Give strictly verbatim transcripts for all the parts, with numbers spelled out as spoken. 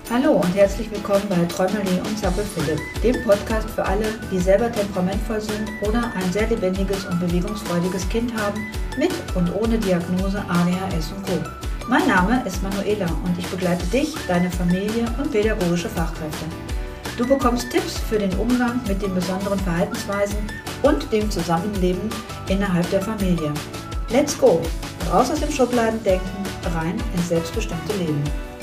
Hallo und herzlich willkommen bei Träumerli und Zappel Philipp, dem Podcast für alle, die selber temperamentvoll sind oder ein sehr lebendiges und bewegungsfreudiges Kind haben, mit und ohne Diagnose A D H S und Co. Mein Name ist Manuela und ich begleite dich, deine Familie und pädagogische Fachkräfte. Du bekommst Tipps für den Umgang mit den besonderen Verhaltensweisen und dem Zusammenleben innerhalb der Familie. Let's go! Raus aus dem Schubladendenken, rein ins selbstbestimmte Leben.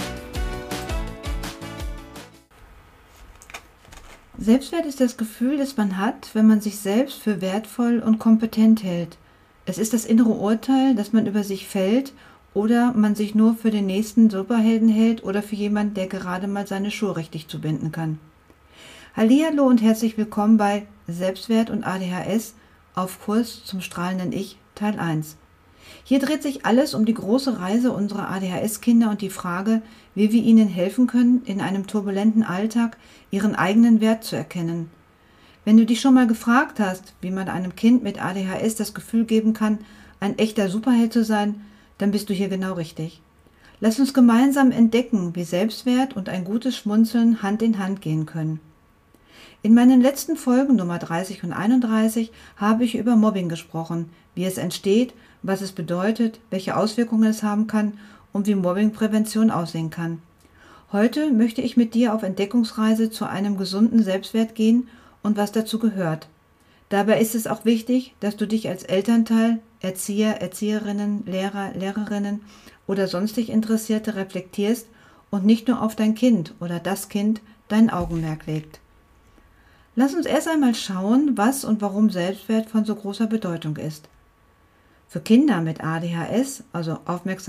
Selbstwert ist das Gefühl, das man hat, wenn man sich selbst für wertvoll und kompetent hält. Es ist das innere Urteil, das man über sich fällt oder man sich nur für den nächsten Superhelden hält oder für jemanden, der gerade mal seine Schuhe richtig zubinden kann. Hallihallo und herzlich willkommen bei Selbstwert und A D H S auf Kurs zum strahlenden Ich Teil eins. Hier dreht sich alles um die große Reise unserer A D H S-Kinder und die Frage, wie wir ihnen helfen können, in einem turbulenten Alltag ihren eigenen Wert zu erkennen. Wenn du dich schon mal gefragt hast, wie man einem Kind mit A D H S das Gefühl geben kann, ein echter Superheld zu sein, dann bist du hier genau richtig. Lass uns gemeinsam entdecken, wie Selbstwert und ein gutes Schmunzeln Hand in Hand gehen können. In meinen letzten Folgen Nummer dreißig und einunddreißig habe ich über Mobbing gesprochen, wie es entsteht, was es bedeutet, welche Auswirkungen es haben kann und wie Mobbingprävention aussehen kann. Heute möchte ich mit dir auf Entdeckungsreise zu einem gesunden Selbstwert gehen und was dazu gehört. Dabei ist es auch wichtig, dass du dich als Elternteil, Erzieher, Erzieherinnen, Lehrer, Lehrerinnen oder sonstig Interessierte reflektierst und nicht nur auf dein Kind oder das Kind dein Augenmerk legt. Lass uns erst einmal schauen, was und warum Selbstwert von so großer Bedeutung ist. Für Kinder mit A D H S, also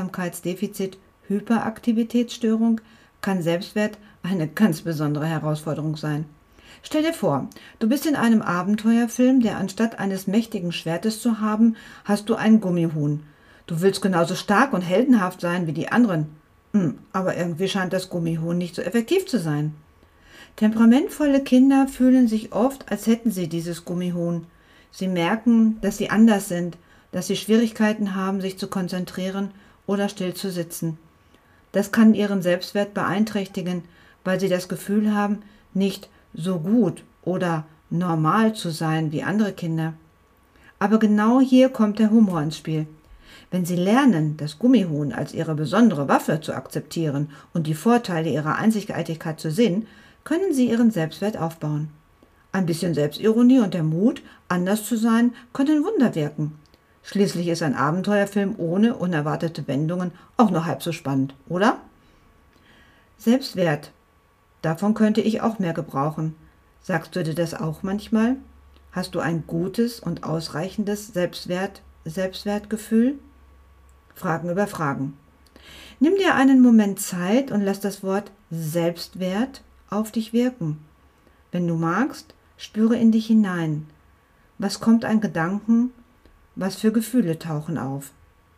Aufmerksamkeitsdefizit-Hyperaktivitätsstörung, kann Selbstwert eine ganz besondere Herausforderung sein. Stell dir vor, du bist in einem Abenteuerfilm, der anstatt eines mächtigen Schwertes zu haben, hast du einen Gummihuhn. Du willst genauso stark und heldenhaft sein wie die anderen, hm, aber irgendwie scheint das Gummihuhn nicht so effektiv zu sein. Temperamentvolle Kinder fühlen sich oft, als hätten sie dieses Gummihuhn. Sie merken, dass sie anders sind, dass sie Schwierigkeiten haben, sich zu konzentrieren oder still zu sitzen. Das kann ihren Selbstwert beeinträchtigen, weil sie das Gefühl haben, nicht so gut oder normal zu sein wie andere Kinder. Aber genau hier kommt der Humor ins Spiel. Wenn sie lernen, das Gummihuhn als ihre besondere Waffe zu akzeptieren und die Vorteile ihrer Einzigartigkeit zu sehen, können sie ihren Selbstwert aufbauen. Ein bisschen Selbstironie und der Mut, anders zu sein, können Wunder wirken. Schließlich ist ein Abenteuerfilm ohne unerwartete Wendungen auch noch halb so spannend, oder? Selbstwert. Davon könnte ich auch mehr gebrauchen. Sagst du dir das auch manchmal? Hast du ein gutes und ausreichendes Selbstwert, Selbstwertgefühl? Fragen über Fragen. Nimm dir einen Moment Zeit und lass das Wort Selbstwert auf dich wirken. Wenn du magst, spüre in dich hinein. Was kommt an Gedanken? Was für Gefühle tauchen auf?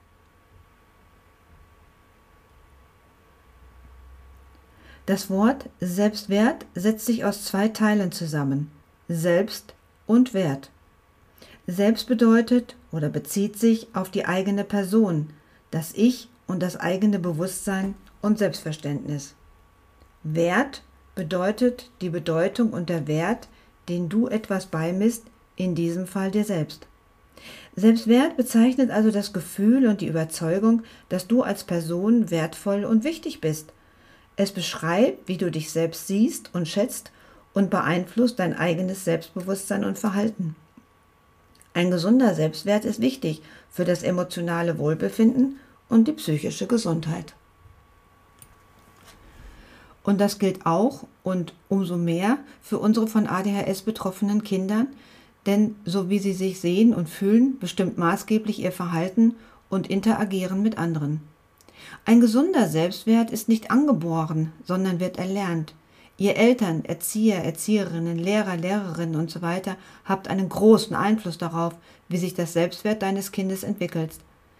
Das Wort Selbstwert setzt sich aus zwei Teilen zusammen: Selbst und Wert. Selbst bedeutet oder bezieht sich auf die eigene Person, das Ich und das eigene Bewusstsein und Selbstverständnis. Wert bedeutet die Bedeutung und der Wert, den du etwas beimisst, in diesem Fall dir selbst. Selbstwert bezeichnet also das Gefühl und die Überzeugung, dass du als Person wertvoll und wichtig bist. Es beschreibt, wie du dich selbst siehst und schätzt und beeinflusst dein eigenes Selbstbewusstsein und Verhalten. Ein gesunder Selbstwert ist wichtig für das emotionale Wohlbefinden und die psychische Gesundheit. Und das gilt auch und umso mehr für unsere von A D H S betroffenen Kinder, denn so wie sie sich sehen und fühlen, bestimmt maßgeblich ihr Verhalten und Interagieren mit anderen. Ein gesunder Selbstwert ist nicht angeboren, sondern wird erlernt. Ihr Eltern, Erzieher, Erzieherinnen, Lehrer, Lehrerinnen und so weiter habt einen großen Einfluss darauf, wie sich das Selbstwert deines Kindes entwickelt.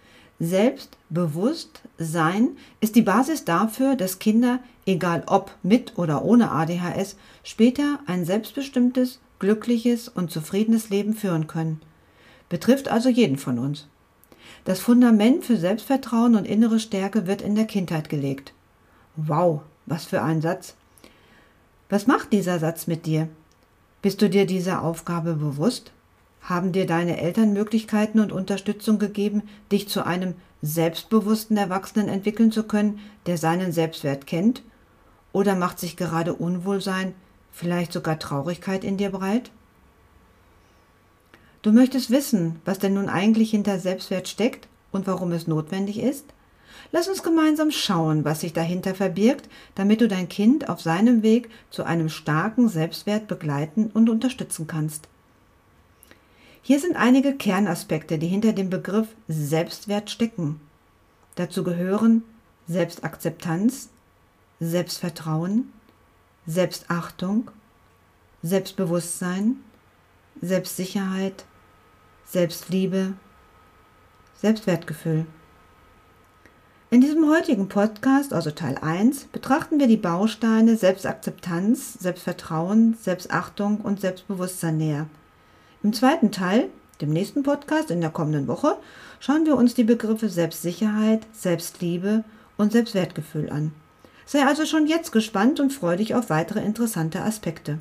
Selbstbewusstsein ist die Basis dafür, dass Kinder, egal ob mit oder ohne A D H S, später ein selbstbestimmtes, glückliches und zufriedenes Leben führen können. Betrifft also jeden von uns. Das Fundament für Selbstvertrauen und innere Stärke wird in der Kindheit gelegt. Wow, Was für ein Satz. Was macht dieser Satz mit dir? Bist du dir dieser Aufgabe bewusst? Haben dir deine Eltern Möglichkeiten und Unterstützung gegeben, dich zu einem selbstbewussten Erwachsenen entwickeln zu können, der seinen Selbstwert kennt? Oder macht sich gerade Unwohlsein, vielleicht sogar Traurigkeit in dir breit? Du möchtest wissen, was denn nun eigentlich hinter Selbstwert steckt und warum es notwendig ist? Lass uns gemeinsam schauen, was sich dahinter verbirgt, damit du dein Kind auf seinem Weg zu einem starken Selbstwert begleiten und unterstützen kannst. Hier sind einige Kernaspekte, die hinter dem Begriff Selbstwert stecken. Dazu gehören Selbstakzeptanz, Selbstvertrauen, Selbstachtung, Selbstbewusstsein, Selbstsicherheit, Selbstliebe, Selbstwertgefühl. In diesem heutigen Podcast, also Teil eins, betrachten wir die Bausteine Selbstakzeptanz, Selbstvertrauen, Selbstachtung und Selbstbewusstsein näher. Im zweiten Teil, dem nächsten Podcast in der kommenden Woche, schauen wir uns die Begriffe Selbstsicherheit, Selbstliebe und Selbstwertgefühl an. Sei also schon jetzt gespannt und freu dich auf weitere interessante Aspekte.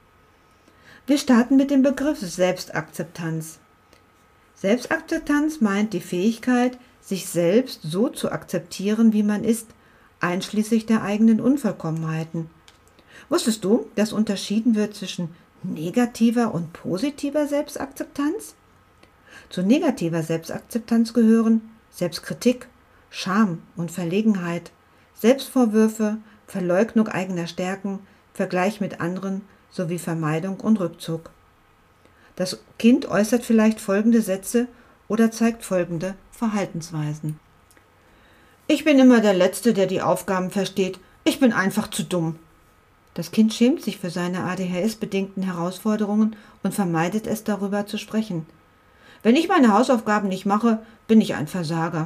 Wir starten mit dem Begriff Selbstakzeptanz. Selbstakzeptanz meint die Fähigkeit, sich selbst so zu akzeptieren, wie man ist, einschließlich der eigenen Unvollkommenheiten. Wusstest du, dass unterschieden wird zwischen negativer und positiver Selbstakzeptanz? Zu negativer Selbstakzeptanz gehören Selbstkritik, Scham und Verlegenheit, Selbstvorwürfe, Verleugnung eigener Stärken, Vergleich mit anderen sowie Vermeidung und Rückzug. Das Kind äußert vielleicht folgende Sätze oder zeigt folgende Verhaltensweisen. Ich bin immer der Letzte, der die Aufgaben versteht. Ich bin einfach zu dumm. Das Kind schämt sich für seine A D H S-bedingten Herausforderungen und vermeidet es, darüber zu sprechen. Wenn ich meine Hausaufgaben nicht mache, bin ich ein Versager.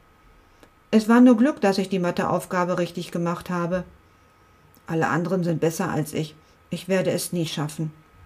Es war nur Glück, dass ich die Matheaufgabe richtig gemacht habe. Alle anderen sind besser als ich. Ich werde es nie schaffen.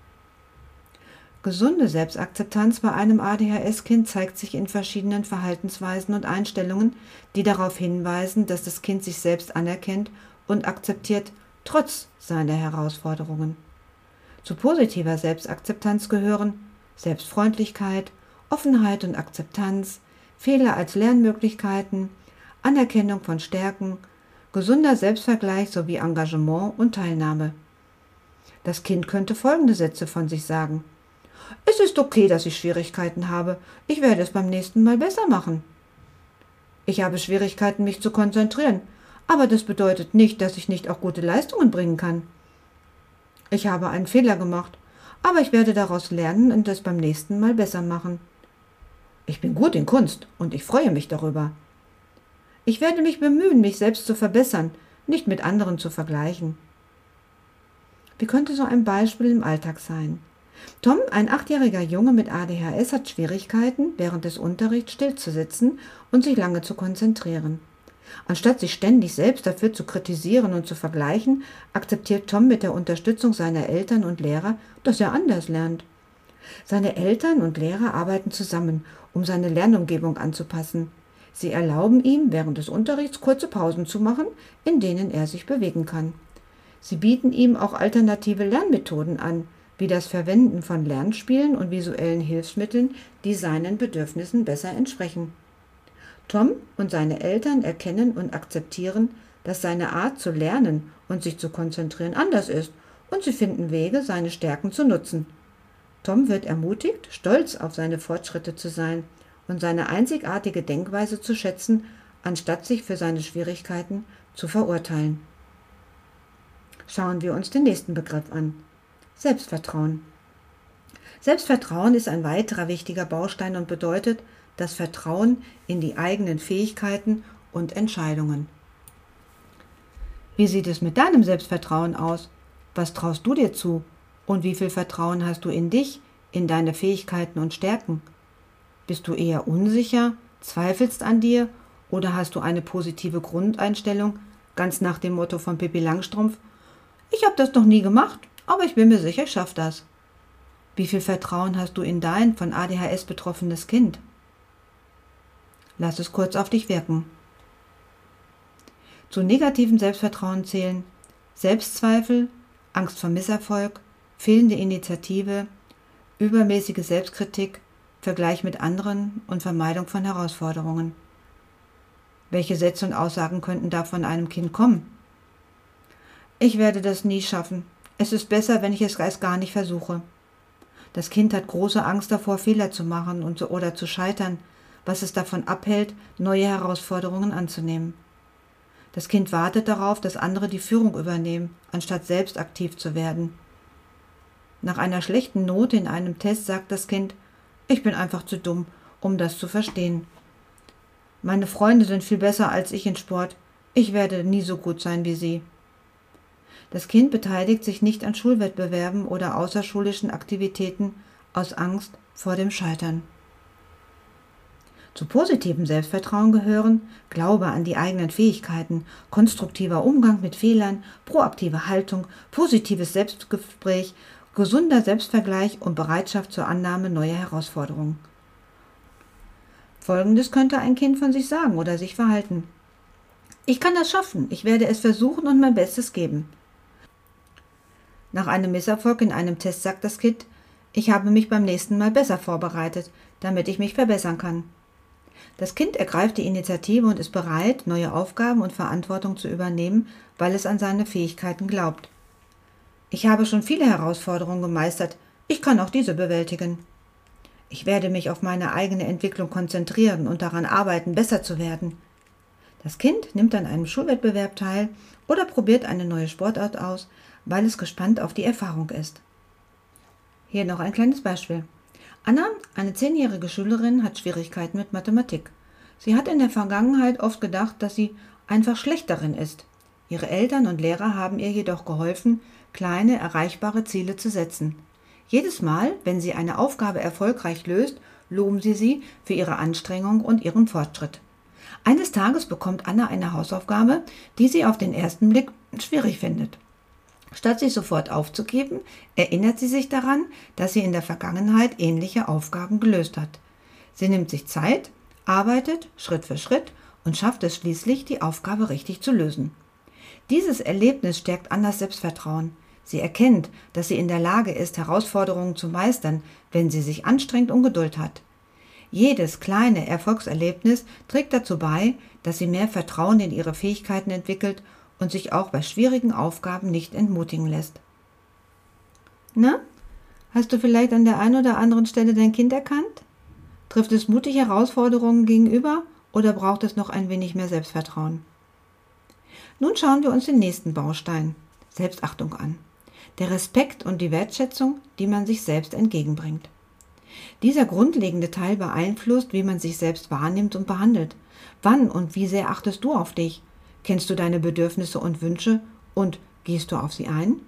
Gesunde Selbstakzeptanz bei einem A D H S-Kind zeigt sich in verschiedenen Verhaltensweisen und Einstellungen, die darauf hinweisen, dass das Kind sich selbst anerkennt und akzeptiert, trotz seiner Herausforderungen. Zu positiver Selbstakzeptanz gehören Selbstfreundlichkeit, Offenheit und Akzeptanz, Fehler als Lernmöglichkeiten, Anerkennung von Stärken, gesunder Selbstvergleich sowie Engagement und Teilnahme. Das Kind könnte folgende Sätze von sich sagen. Es ist okay, dass ich Schwierigkeiten habe. Ich werde es beim nächsten Mal besser machen. Ich habe Schwierigkeiten, mich zu konzentrieren, aber das bedeutet nicht, dass ich nicht auch gute Leistungen bringen kann. Ich habe einen Fehler gemacht, aber ich werde daraus lernen und es beim nächsten Mal besser machen. Ich bin gut in Kunst und ich freue mich darüber. Ich werde mich bemühen, mich selbst zu verbessern, nicht mit anderen zu vergleichen. Wie könnte so ein Beispiel im Alltag sein? Tom, ein achtjähriger Junge mit A D H S, hat Schwierigkeiten, während des Unterrichts stillzusitzen und sich lange zu konzentrieren. Anstatt sich ständig selbst dafür zu kritisieren und zu vergleichen, akzeptiert Tom mit der Unterstützung seiner Eltern und Lehrer, dass er anders lernt. Seine Eltern und Lehrer arbeiten zusammen, um seine Lernumgebung anzupassen. Sie erlauben ihm, während des Unterrichts kurze Pausen zu machen, in denen er sich bewegen kann. Sie bieten ihm auch alternative Lernmethoden an, wie das Verwenden von Lernspielen und visuellen Hilfsmitteln, die seinen Bedürfnissen besser entsprechen. Tom und seine Eltern erkennen und akzeptieren, dass seine Art zu lernen und sich zu konzentrieren anders ist, und sie finden Wege, seine Stärken zu nutzen. Tom wird ermutigt, stolz auf seine Fortschritte zu sein und seine einzigartige Denkweise zu schätzen, anstatt sich für seine Schwierigkeiten zu verurteilen. Schauen wir uns den nächsten Begriff an. Selbstvertrauen. Selbstvertrauen ist ein weiterer wichtiger Baustein und bedeutet das Vertrauen in die eigenen Fähigkeiten und Entscheidungen. Wie sieht es mit deinem Selbstvertrauen aus? Was traust du dir zu? Und wie viel Vertrauen hast du in dich, in deine Fähigkeiten und Stärken? Bist du eher unsicher, zweifelst an dir oder hast du eine positive Grundeinstellung, ganz nach dem Motto von Pippi Langstrumpf? Ich habe das noch nie gemacht, aber ich bin mir sicher, ich schaffe das. Wie viel Vertrauen hast du in dein von A D H S betroffenes Kind? Lass es kurz auf dich wirken. Zu negativem Selbstvertrauen zählen Selbstzweifel, Angst vor Misserfolg, fehlende Initiative, übermäßige Selbstkritik, Vergleich mit anderen und Vermeidung von Herausforderungen. Welche Sätze und Aussagen könnten da von einem Kind kommen? Ich werde das nie schaffen. Es ist besser, wenn ich es erst gar nicht versuche. Das Kind hat große Angst davor, Fehler zu machen und so, oder zu scheitern, was es davon abhält, neue Herausforderungen anzunehmen. Das Kind wartet darauf, dass andere die Führung übernehmen, anstatt selbst aktiv zu werden. Nach einer schlechten Note in einem Test sagt das Kind: Ich bin einfach zu dumm, um das zu verstehen. Meine Freunde sind viel besser als ich in Sport. Ich werde nie so gut sein wie sie. Das Kind beteiligt sich nicht an Schulwettbewerben oder außerschulischen Aktivitäten aus Angst vor dem Scheitern. Zu positivem Selbstvertrauen gehören Glaube an die eigenen Fähigkeiten, konstruktiver Umgang mit Fehlern, proaktive Haltung, positives Selbstgespräch, gesunder Selbstvergleich und Bereitschaft zur Annahme neuer Herausforderungen. Folgendes könnte ein Kind von sich sagen oder sich verhalten: Ich kann das schaffen, ich werde es versuchen und mein Bestes geben. Nach einem Misserfolg in einem Test sagt das Kind: Ich habe mich beim nächsten Mal besser vorbereitet, damit ich mich verbessern kann. Das Kind ergreift die Initiative und ist bereit, neue Aufgaben und Verantwortung zu übernehmen, weil es an seine Fähigkeiten glaubt. Ich habe schon viele Herausforderungen gemeistert, ich kann auch diese bewältigen. Ich werde mich auf meine eigene Entwicklung konzentrieren und daran arbeiten, besser zu werden. Das Kind nimmt an einem Schulwettbewerb teil oder probiert eine neue Sportart aus, weil es gespannt auf die Erfahrung ist. Hier noch ein kleines Beispiel. Anna, eine zehnjährige Schülerin, hat Schwierigkeiten mit Mathematik. Sie hat in der Vergangenheit oft gedacht, dass sie einfach schlecht darin ist. Ihre Eltern und Lehrer haben ihr jedoch geholfen, kleine, erreichbare Ziele zu setzen. Jedes Mal, wenn sie eine Aufgabe erfolgreich löst, loben sie sie für ihre Anstrengung und ihren Fortschritt. Eines Tages bekommt Anna eine Hausaufgabe, die sie auf den ersten Blick schwierig findet. Statt sich sofort aufzugeben, erinnert sie sich daran, dass sie in der Vergangenheit ähnliche Aufgaben gelöst hat. Sie nimmt sich Zeit, arbeitet Schritt für Schritt und schafft es schließlich, die Aufgabe richtig zu lösen. Dieses Erlebnis stärkt Annas Selbstvertrauen. Sie erkennt, dass sie in der Lage ist, Herausforderungen zu meistern, wenn sie sich anstrengt und Geduld hat. Jedes kleine Erfolgserlebnis trägt dazu bei, dass sie mehr Vertrauen in ihre Fähigkeiten entwickelt und sich auch bei schwierigen Aufgaben nicht entmutigen lässt. Na, hast du vielleicht an der einen oder anderen Stelle dein Kind erkannt? Trifft es mutig Herausforderungen gegenüber oder braucht es noch ein wenig mehr Selbstvertrauen? Nun schauen wir uns den nächsten Baustein, Selbstachtung, an. Der Respekt und die Wertschätzung, die man sich selbst entgegenbringt. Dieser grundlegende Teil beeinflusst, wie man sich selbst wahrnimmt und behandelt. Wann und wie sehr achtest du auf dich? Kennst du deine Bedürfnisse und Wünsche und gehst du auf sie ein?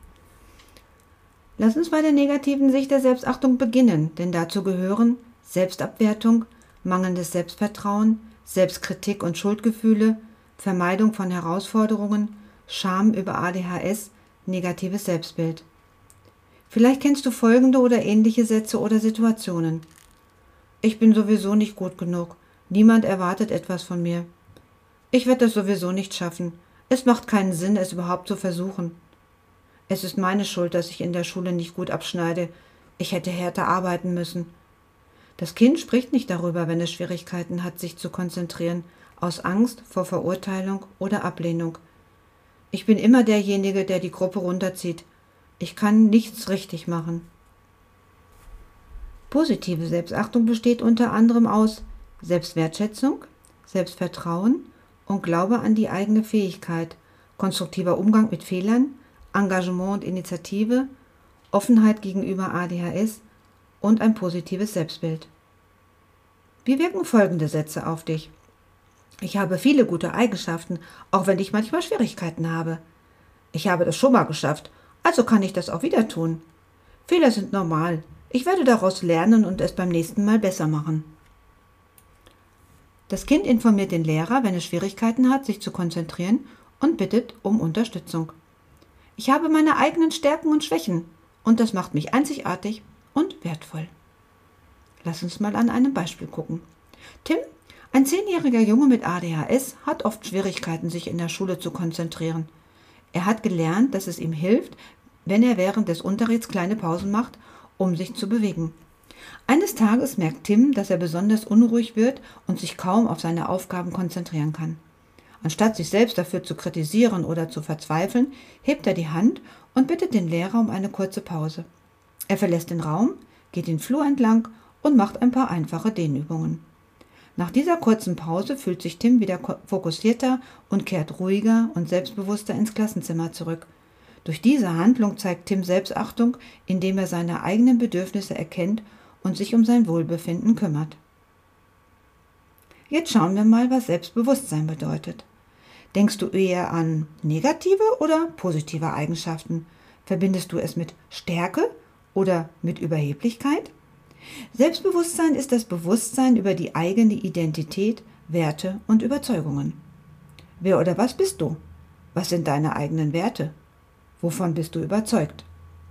Lass uns bei der negativen Sicht der Selbstachtung beginnen, denn dazu gehören Selbstabwertung, mangelndes Selbstvertrauen, Selbstkritik und Schuldgefühle, Vermeidung von Herausforderungen, Scham über A D H S, negatives Selbstbild. Vielleicht kennst du folgende oder ähnliche Sätze oder Situationen. Ich bin sowieso nicht gut genug. Niemand erwartet etwas von mir. Ich werde das sowieso nicht schaffen. Es macht keinen Sinn, es überhaupt zu versuchen. Es ist meine Schuld, dass ich in der Schule nicht gut abschneide. Ich hätte härter arbeiten müssen. Das Kind spricht nicht darüber, wenn es Schwierigkeiten hat, sich zu konzentrieren, aus Angst vor Verurteilung oder Ablehnung. Ich bin immer derjenige, der die Gruppe runterzieht. Ich kann nichts richtig machen. Positive Selbstachtung besteht unter anderem aus Selbstwertschätzung, Selbstvertrauen und Glaube an die eigene Fähigkeit, konstruktiver Umgang mit Fehlern, Engagement und Initiative, Offenheit gegenüber A D H S und ein positives Selbstbild. Wie wirken folgende Sätze auf dich? Ich habe viele gute Eigenschaften, auch wenn ich manchmal Schwierigkeiten habe. Ich habe das schon mal geschafft, also kann ich das auch wieder tun. Fehler sind normal. Ich werde daraus lernen und es beim nächsten Mal besser machen. Das Kind informiert den Lehrer, wenn es Schwierigkeiten hat, sich zu konzentrieren, und bittet um Unterstützung. Ich habe meine eigenen Stärken und Schwächen und das macht mich einzigartig und wertvoll. Lass uns mal an einem Beispiel gucken. Tim, Ein zehnjähriger Junge mit A D H S hat oft Schwierigkeiten, sich in der Schule zu konzentrieren. Er hat gelernt, dass es ihm hilft, wenn er während des Unterrichts kleine Pausen macht, um sich zu bewegen. Eines Tages merkt Tim, dass er besonders unruhig wird und sich kaum auf seine Aufgaben konzentrieren kann. Anstatt sich selbst dafür zu kritisieren oder zu verzweifeln, hebt er die Hand und bittet den Lehrer um eine kurze Pause. Er verlässt den Raum, geht den Flur entlang und macht ein paar einfache Dehnübungen. Nach dieser kurzen Pause fühlt sich Tim wieder fokussierter und kehrt ruhiger und selbstbewusster ins Klassenzimmer zurück. Durch diese Handlung zeigt Tim Selbstachtung, indem er seine eigenen Bedürfnisse erkennt und sich um sein Wohlbefinden kümmert. Jetzt schauen wir mal, was Selbstbewusstsein bedeutet. Denkst du eher an negative oder positive Eigenschaften? Verbindest du es mit Stärke oder mit Überheblichkeit? Selbstbewusstsein ist das Bewusstsein über die eigene Identität, Werte und Überzeugungen. Wer oder was bist du? Was sind deine eigenen Werte? Wovon bist du überzeugt?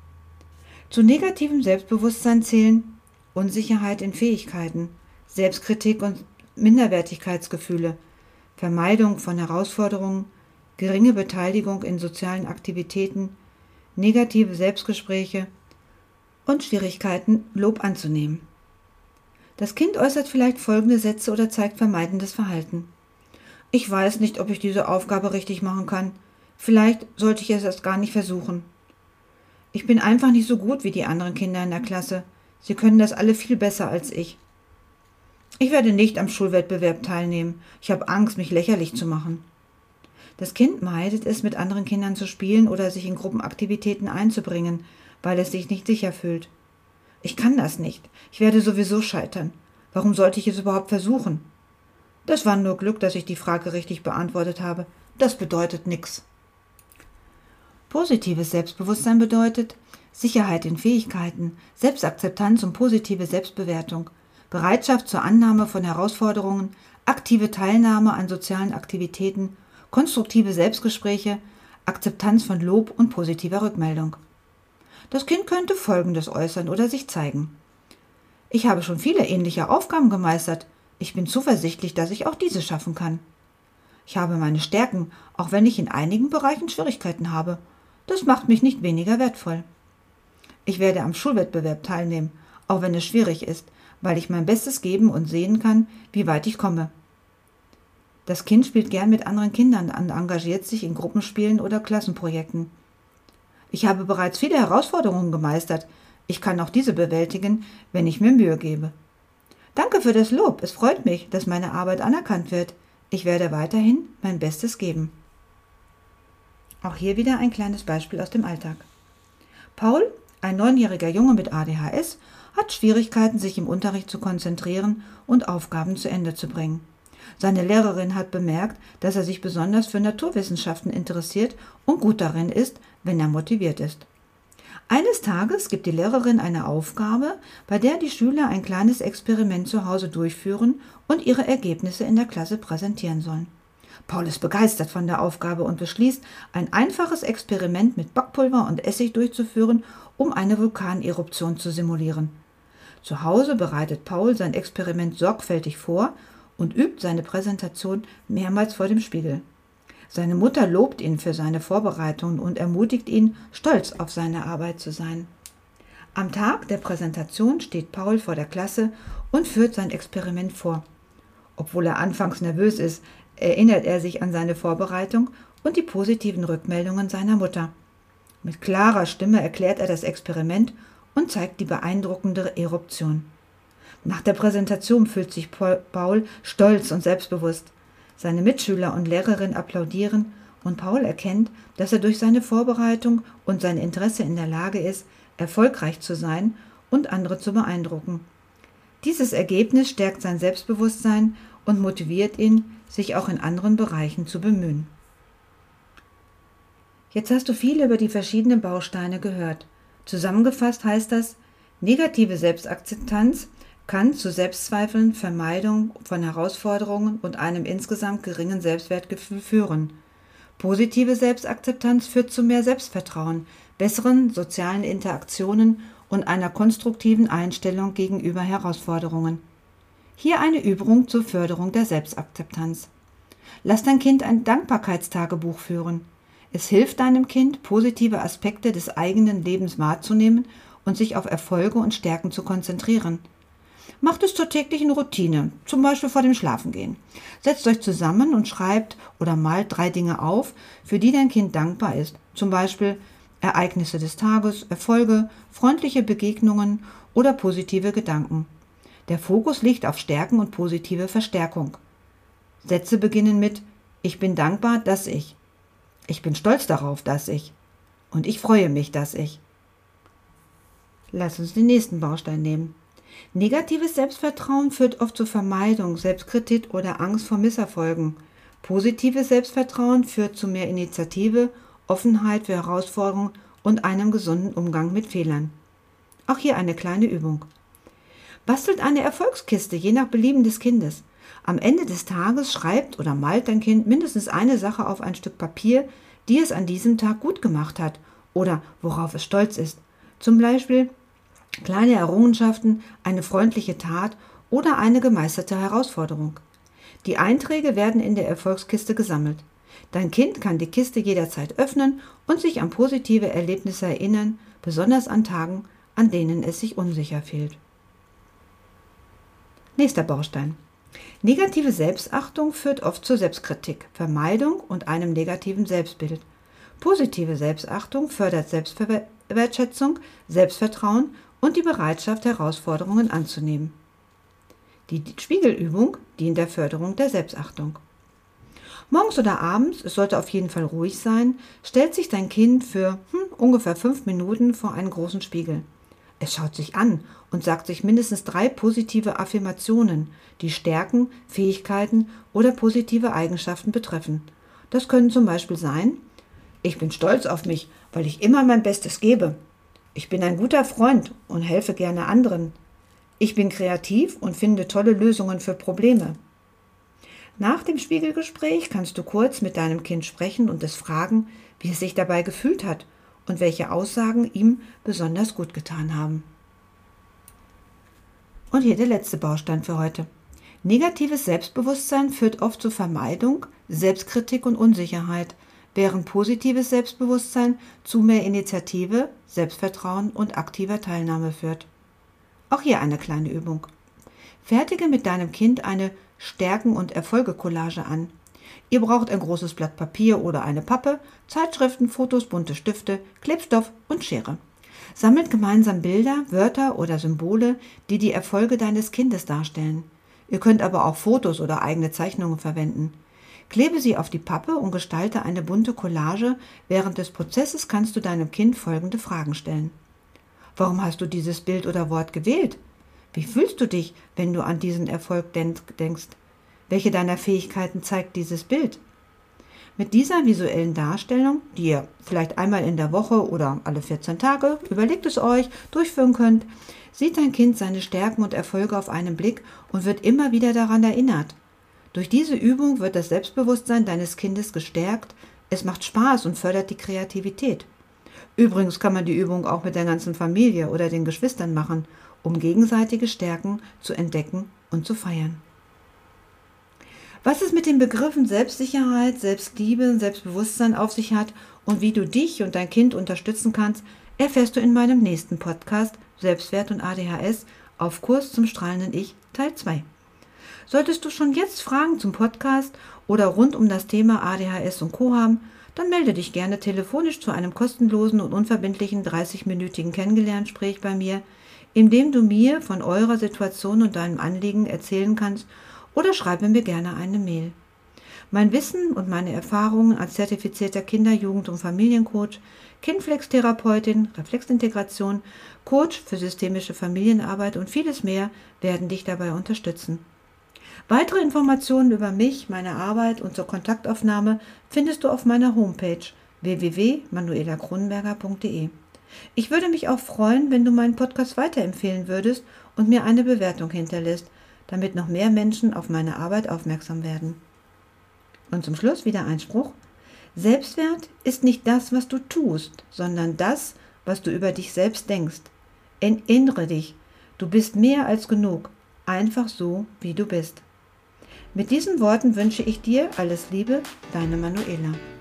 Zu negativem Selbstbewusstsein zählen Unsicherheit in Fähigkeiten, Selbstkritik und Minderwertigkeitsgefühle, Vermeidung von Herausforderungen, geringe Beteiligung in sozialen Aktivitäten, negative Selbstgespräche und Schwierigkeiten, Lob anzunehmen. Das Kind äußert vielleicht folgende Sätze oder zeigt vermeidendes Verhalten. Ich weiß nicht, ob ich diese Aufgabe richtig machen kann. Vielleicht sollte ich es erst gar nicht versuchen. Ich bin einfach nicht so gut wie die anderen Kinder in der Klasse. Sie können das alle viel besser als ich. Ich werde nicht am Schulwettbewerb teilnehmen. Ich habe Angst, mich lächerlich zu machen. Das Kind meidet es, mit anderen Kindern zu spielen oder sich in Gruppenaktivitäten einzubringen, weil es sich nicht sicher fühlt. Ich kann das nicht. Ich werde sowieso scheitern. Warum sollte ich es überhaupt versuchen? Das war nur Glück, dass ich die Frage richtig beantwortet habe. Das bedeutet nichts. Positives Selbstbewusstsein bedeutet Sicherheit in Fähigkeiten, Selbstakzeptanz und positive Selbstbewertung, Bereitschaft zur Annahme von Herausforderungen, aktive Teilnahme an sozialen Aktivitäten, konstruktive Selbstgespräche, Akzeptanz von Lob und positiver Rückmeldung. Das Kind könnte Folgendes äußern oder sich zeigen. Ich habe schon viele ähnliche Aufgaben gemeistert. Ich bin zuversichtlich, dass ich auch diese schaffen kann. Ich habe meine Stärken, auch wenn ich in einigen Bereichen Schwierigkeiten habe. Das macht mich nicht weniger wertvoll. Ich werde am Schulwettbewerb teilnehmen, auch wenn es schwierig ist, weil ich mein Bestes geben und sehen kann, wie weit ich komme. Das Kind spielt gern mit anderen Kindern und engagiert sich in Gruppenspielen oder Klassenprojekten. Ich habe bereits viele Herausforderungen gemeistert. Ich kann auch diese bewältigen, wenn ich mir Mühe gebe. Danke für das Lob. Es freut mich, dass meine Arbeit anerkannt wird. Ich werde weiterhin mein Bestes geben. Auch hier wieder ein kleines Beispiel aus dem Alltag. Paul, ein neunjähriger Junge mit A D H S, hat Schwierigkeiten, sich im Unterricht zu konzentrieren und Aufgaben zu Ende zu bringen. Seine Lehrerin hat bemerkt, dass er sich besonders für Naturwissenschaften interessiert und gut darin ist, wenn er motiviert ist. Eines Tages gibt die Lehrerin eine Aufgabe, bei der die Schüler ein kleines Experiment zu Hause durchführen und ihre Ergebnisse in der Klasse präsentieren sollen. Paul ist begeistert von der Aufgabe und beschließt, ein einfaches Experiment mit Backpulver und Essig durchzuführen, um eine Vulkaneruption zu simulieren. Zu Hause bereitet Paul sein Experiment sorgfältig vor und übt seine Präsentation mehrmals vor dem Spiegel. Seine Mutter lobt ihn für seine Vorbereitungen und ermutigt ihn, stolz auf seine Arbeit zu sein. Am Tag der Präsentation steht Paul vor der Klasse und führt sein Experiment vor. Obwohl er anfangs nervös ist, erinnert er sich an seine Vorbereitung und die positiven Rückmeldungen seiner Mutter. Mit klarer Stimme erklärt er das Experiment und zeigt die beeindruckende Eruption. Nach der Präsentation fühlt sich Paul stolz und selbstbewusst. Seine Mitschüler und Lehrerin applaudieren und Paul erkennt, dass er durch seine Vorbereitung und sein Interesse in der Lage ist, erfolgreich zu sein und andere zu beeindrucken. Dieses Ergebnis stärkt sein Selbstbewusstsein und motiviert ihn, sich auch in anderen Bereichen zu bemühen. Jetzt hast du viel über die verschiedenen Bausteine gehört. Zusammengefasst heißt das, negative Selbstakzeptanz kann zu Selbstzweifeln, Vermeidung von Herausforderungen und einem insgesamt geringen Selbstwertgefühl führen. Positive Selbstakzeptanz führt zu mehr Selbstvertrauen, besseren sozialen Interaktionen und einer konstruktiven Einstellung gegenüber Herausforderungen. Hier eine Übung zur Förderung der Selbstakzeptanz. Lass dein Kind ein Dankbarkeitstagebuch führen. Es hilft deinem Kind, positive Aspekte des eigenen Lebens wahrzunehmen und sich auf Erfolge und Stärken zu konzentrieren. Macht es zur täglichen Routine, zum Beispiel vor dem Schlafengehen. Setzt euch zusammen und schreibt oder malt drei Dinge auf, für die dein Kind dankbar ist. Zum Beispiel Ereignisse des Tages, Erfolge, freundliche Begegnungen oder positive Gedanken. Der Fokus liegt auf Stärken und positive Verstärkung. Sätze beginnen mit: Ich bin dankbar, dass ich. Ich bin stolz darauf, dass ich. Und ich freue mich, dass ich. Lass uns den nächsten Baustein nehmen. Negatives Selbstvertrauen führt oft zur Vermeidung, Selbstkritik oder Angst vor Misserfolgen. Positives Selbstvertrauen führt zu mehr Initiative, Offenheit für Herausforderungen und einem gesunden Umgang mit Fehlern. Auch hier eine kleine Übung. Bastelt eine Erfolgskiste, je nach Belieben des Kindes. Am Ende des Tages schreibt oder malt dein Kind mindestens eine Sache auf ein Stück Papier, die es an diesem Tag gut gemacht hat oder worauf es stolz ist. Zum Beispiel kleine Errungenschaften, eine freundliche Tat oder eine gemeisterte Herausforderung. Die Einträge werden in der Erfolgskiste gesammelt. Dein Kind kann die Kiste jederzeit öffnen und sich an positive Erlebnisse erinnern, besonders an Tagen, an denen es sich unsicher fühlt. Nächster Baustein. Negative Selbstachtung führt oft zur Selbstkritik, Vermeidung und einem negativen Selbstbild. Positive Selbstachtung fördert Selbstwertschätzung, Selbstvertrauen und die Bereitschaft, Herausforderungen anzunehmen. Die Spiegelübung dient der Förderung der Selbstachtung. Morgens oder abends, es sollte auf jeden Fall ruhig sein, stellt sich dein Kind für hm, ungefähr fünf Minuten vor einen großen Spiegel. Es schaut sich an und sagt sich mindestens drei positive Affirmationen, die Stärken, Fähigkeiten oder positive Eigenschaften betreffen. Das können zum Beispiel sein: Ich bin stolz auf mich, weil ich immer mein Bestes gebe. Ich bin ein guter Freund und helfe gerne anderen. Ich bin kreativ und finde tolle Lösungen für Probleme. Nach dem Spiegelgespräch kannst du kurz mit deinem Kind sprechen und es fragen, wie es sich dabei gefühlt hat und welche Aussagen ihm besonders gut getan haben. Und hier der letzte Baustein für heute. Negatives Selbstbewusstsein führt oft zur Vermeidung, Selbstkritik und Unsicherheit, während positives Selbstbewusstsein zu mehr Initiative, Selbstvertrauen und aktiver Teilnahme führt. Auch hier eine kleine Übung. Fertige mit deinem Kind eine Stärken- und Erfolge-Collage an. Ihr braucht ein großes Blatt Papier oder eine Pappe, Zeitschriften, Fotos, bunte Stifte, Klebstoff und Schere. Sammelt gemeinsam Bilder, Wörter oder Symbole, die die Erfolge deines Kindes darstellen. Ihr könnt aber auch Fotos oder eigene Zeichnungen verwenden. Klebe sie auf die Pappe und gestalte eine bunte Collage. Während des Prozesses kannst du deinem Kind folgende Fragen stellen. Warum hast du dieses Bild oder Wort gewählt? Wie fühlst du dich, wenn du an diesen Erfolg denkst? Welche deiner Fähigkeiten zeigt dieses Bild? Mit dieser visuellen Darstellung, die ihr vielleicht einmal in der Woche oder alle vierzehn Tage, überlegt es euch, durchführen könnt, sieht dein Kind seine Stärken und Erfolge auf einen Blick und wird immer wieder daran erinnert. Durch diese Übung wird das Selbstbewusstsein deines Kindes gestärkt, es macht Spaß und fördert die Kreativität. Übrigens kann man die Übung auch mit der ganzen Familie oder den Geschwistern machen, um gegenseitige Stärken zu entdecken und zu feiern. Was es mit den Begriffen Selbstsicherheit, Selbstliebe, Selbstbewusstsein auf sich hat und wie du dich und dein Kind unterstützen kannst, erfährst du in meinem nächsten Podcast Selbstwert und A D H S auf Kurs zum strahlenden Ich Teil zwei. Solltest du schon jetzt Fragen zum Podcast oder rund um das Thema A D H S und Co. haben, dann melde dich gerne telefonisch zu einem kostenlosen und unverbindlichen dreißig-minütigen Kennenlerngespräch bei mir, in dem du mir von eurer Situation und deinem Anliegen erzählen kannst oder schreibe mir gerne eine Mail. Mein Wissen und meine Erfahrungen als zertifizierter Kinder-, Jugend- und Familiencoach, Kindflex-Therapeutin, Reflexintegration, Coach für systemische Familienarbeit und vieles mehr werden dich dabei unterstützen. Weitere Informationen über mich, meine Arbeit und zur Kontaktaufnahme findest du auf meiner Homepage w w w punkt manuela kronenberger punkt d e. Ich würde mich auch freuen, wenn du meinen Podcast weiterempfehlen würdest und mir eine Bewertung hinterlässt, damit noch mehr Menschen auf meine Arbeit aufmerksam werden. Und zum Schluss wieder ein Spruch: Selbstwert ist nicht das, was du tust, sondern das, was du über dich selbst denkst. Erinnere dich, du bist mehr als genug. einfach so, wie du bist. Mit diesen Worten wünsche ich dir alles Liebe, deine Manuela.